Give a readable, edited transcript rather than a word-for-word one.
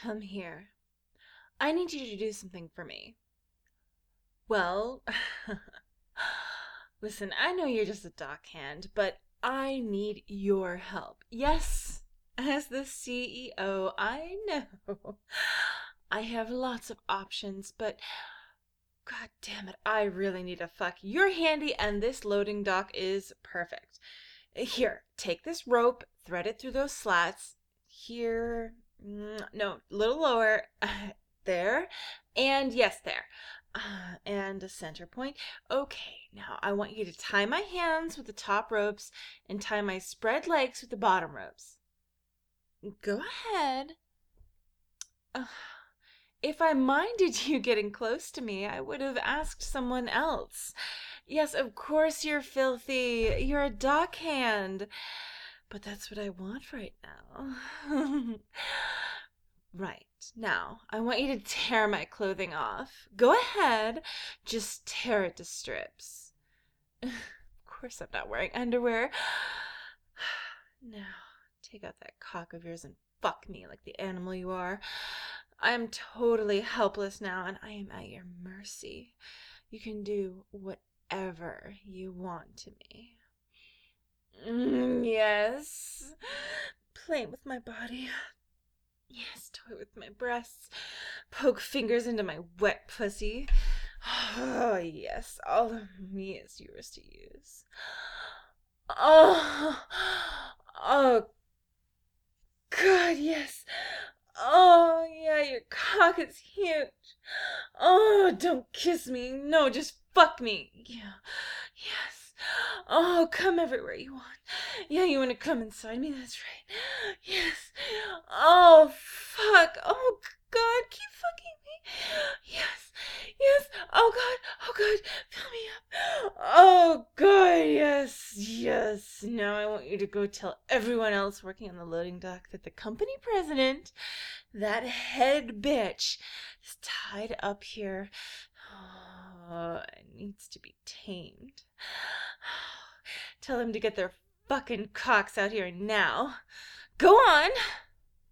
come here. I need you to do something for me. Well, listen, I know you're just a dockhand, but I need your help. Yes, as the CEO, I know. I have lots of options, but god damn it, I really need a fuck. You're handy, and this loading dock is perfect. Here, take this rope, thread it through those slats. Here, no, a little lower. There. And yes, there. And a center point. Okay, now I want you to tie my hands with the top ropes and tie my spread legs with the bottom ropes. Go ahead. If I minded you getting close to me, I would have asked someone else. Yes, of course you're filthy. You're a dockhand. But that's what I want right now. Right. Now, I want you to tear my clothing off. Go ahead. Just tear it to strips. Of course I'm not wearing underwear. Now, take out that cock of yours and fuck me like the animal you are. I am totally helpless now, and I am at your mercy. You can do whatever you want to me. Yes. Play with my body. Yes, toy with my breasts. Poke fingers into my wet pussy. Oh, yes, all of me is yours to use. Oh, oh, God, yes. Oh, yeah, your cock is huge. Oh, don't kiss me. No, just fuck me. Yeah, yes. Oh, come everywhere you want. Yeah, you want to come inside me? That's right. Yes. Oh, fuck. Oh, God, keep fucking me. Yes, yes. Oh, God. Oh, God, fill me up. Oh, God, yes, yes. Now I want you to go tell everyone else working on the loading dock that the company president, that head bitch, is tied up here. Oh, it needs to be tamed. Tell them to get their fucking cocks out here now. Go on.